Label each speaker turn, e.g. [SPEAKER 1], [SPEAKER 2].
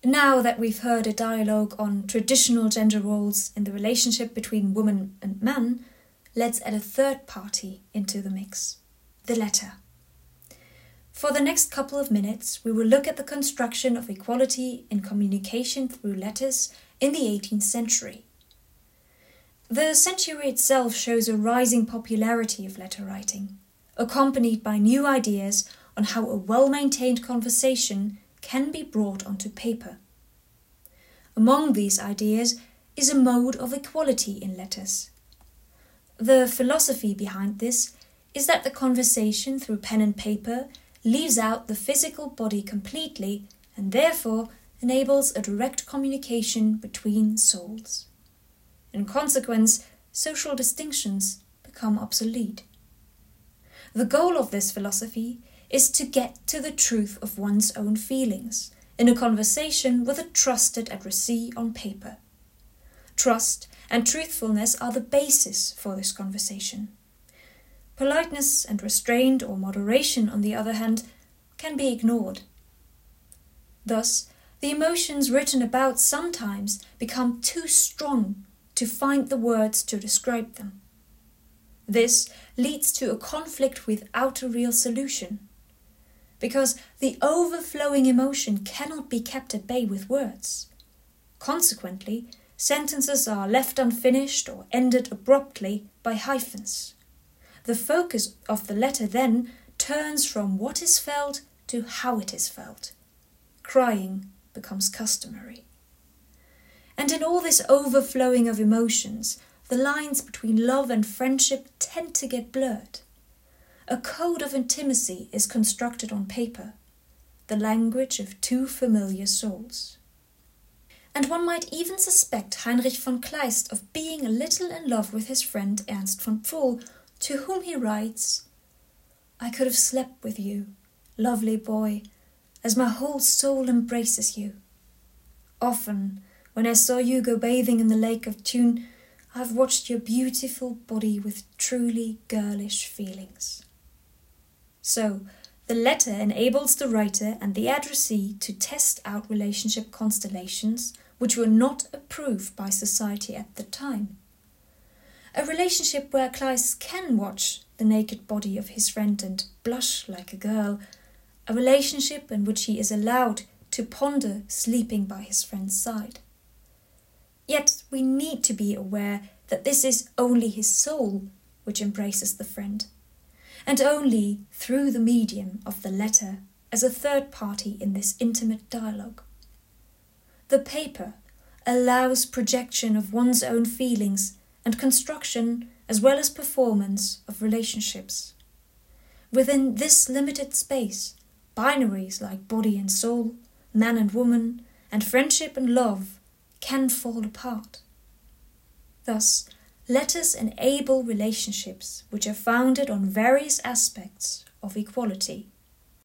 [SPEAKER 1] Now that we've heard a dialogue on traditional gender roles in the relationship between woman and man, let's add a third party into the mix, the letter. For the next couple of minutes, we will look at the construction of equality in communication through letters in the 18th century. The century itself shows a rising popularity of letter writing, accompanied by new ideas on how a well-maintained conversation can be brought onto paper. Among these ideas is a mode of equality in letters. The philosophy behind this is that the conversation through pen and paper leaves out the physical body completely and therefore enables a direct communication between souls. In consequence, social distinctions become obsolete. The goal of this philosophy is to get to the truth of one's own feelings in a conversation with a trusted addressee on paper. Trust and truthfulness are the basis for this conversation. Politeness and restraint or moderation, on the other hand, can be ignored. Thus, the emotions written about sometimes become too strong to find the words to describe them. This leads to a conflict without a real solution, because the overflowing emotion cannot be kept at bay with words. Consequently, sentences are left unfinished or ended abruptly by hyphens. The focus of the letter then turns from what is felt to how it is felt. Crying becomes customary. And in all this overflowing of emotions, the lines between love and friendship tend to get blurred. A code of intimacy is constructed on paper, the language of two familiar souls. And one might even suspect Heinrich von Kleist of being a little in love with his friend Ernst von Pfuhl, to whom he writes, "I could have slept with you, lovely boy, as my whole soul embraces you. Often, when I saw you go bathing in the lake of Thun, I have watched your beautiful body with truly girlish feelings." So, the letter enables the writer and the addressee to test out relationship constellations which were not approved by society at the time. A relationship where Kleist can watch the naked body of his friend and blush like a girl, a relationship in which he is allowed to ponder sleeping by his friend's side. Yet we need to be aware that this is only his soul which embraces the friend, and only through the medium of the letter as a third party in this intimate dialogue. The paper allows projection of one's own feelings and construction as well as performance of relationships. Within this limited space, binaries like body and soul, man and woman, and friendship and love can fall apart. Thus, letters enable relationships which are founded on various aspects of equality.